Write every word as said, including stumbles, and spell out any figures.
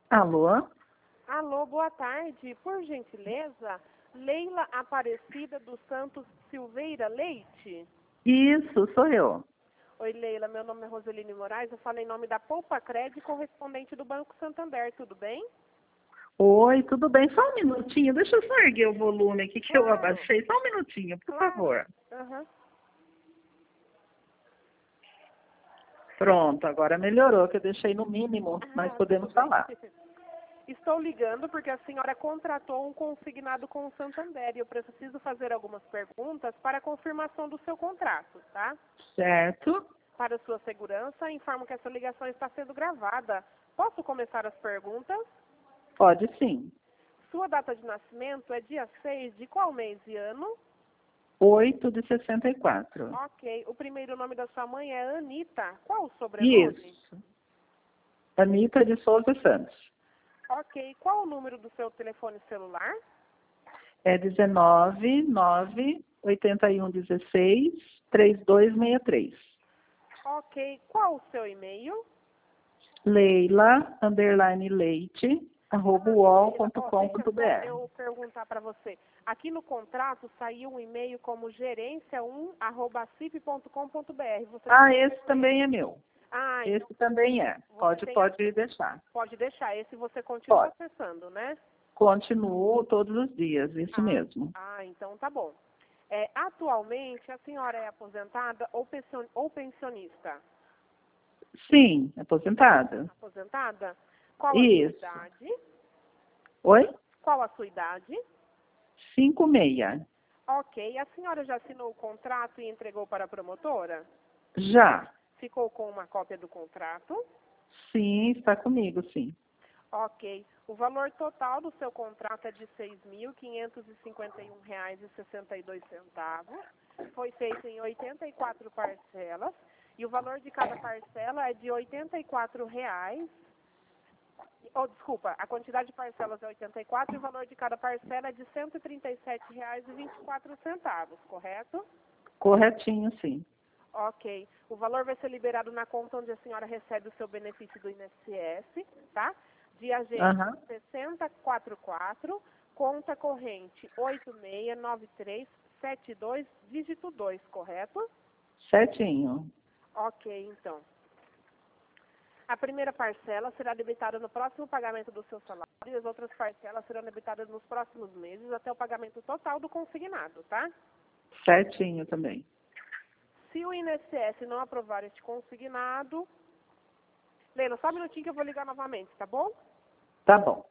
Alô? Alô, boa tarde. Por gentileza, Leila Aparecida dos Santos Silveira Leite? Isso, sou eu. Oi, Leila. Meu nome é Roseline Moraes. Eu falo em nome da Poupa Cred, correspondente do Banco Santander. Tudo bem? Oi, tudo bem? Só um minutinho. Deixa eu só erguer o volume aqui que eu Claro. abaixei. Só um minutinho, por Claro. favor. Aham. Pronto, agora melhorou, que eu deixei no mínimo, mas Ah, podemos tudo bem. falar. Estou ligando porque a senhora contratou um consignado com o Santander e eu preciso fazer algumas perguntas para a confirmação do seu contrato, tá? Certo? Para sua segurança, informo que essa ligação está sendo gravada. Posso começar as perguntas? Pode sim. Sua data de nascimento é dia seis de qual mês e ano? oito de sessenta e quatro. Ok. O primeiro nome da sua mãe é Anita. Qual o sobrenome? Isso. Anitta de Souza Santos. Ok. Qual o número do seu telefone celular? É dezenove, nove, oitenta e um, dezesseis, trinta e dois sessenta e três. Ok. Qual o seu e-mail? Leila, underline leite, arroba uol ponto com ponto br. Deixa eu perguntar para você. Aqui no contrato saiu um e-mail como gerência um arroba cip ponto com ponto br. Você Ah, esse também é meu. Ah, Esse então também é. Pode, tem pode deixar. pode deixar. Esse você continua Pode. acessando, né? Continuo todos os dias, isso Ah, mesmo. ah, então tá bom. É, atualmente, a senhora é aposentada ou pension- ou pensionista? Sim, aposentada. Aposentada? Qual a sua Isso. idade? Oi? Qual a sua idade? Cinco meia. Ok. A senhora já assinou o contrato e entregou para a promotora? Já. Ficou com uma cópia do contrato? Sim, está comigo, sim. Ok. O valor total do seu contrato é de seis mil quinhentos e cinquenta e um reais e sessenta e dois centavos. Foi feito em oitenta e quatro parcelas. E o valor de cada parcela é de oitenta e quatro reais. Oh, desculpa, a quantidade de parcelas é oitenta e quatro e o valor de cada parcela é de cento e trinta e sete reais e vinte e quatro centavos, correto? Corretinho, sim. Ok. O valor vai ser liberado na conta onde a senhora recebe o seu benefício do I N S S, tá? De agente Aham. sessenta e quatro quatro, conta corrente oito seis nove três sete dois, dígito dois, correto? Certinho. Ok, então. A primeira parcela será debitada no próximo pagamento do seu salário e as outras parcelas serão debitadas nos próximos meses até o pagamento total do consignado, tá? Certinho também. Se o I N S S não aprovar este consignado... Leila, só um minutinho que eu vou ligar novamente, tá bom? Tá bom.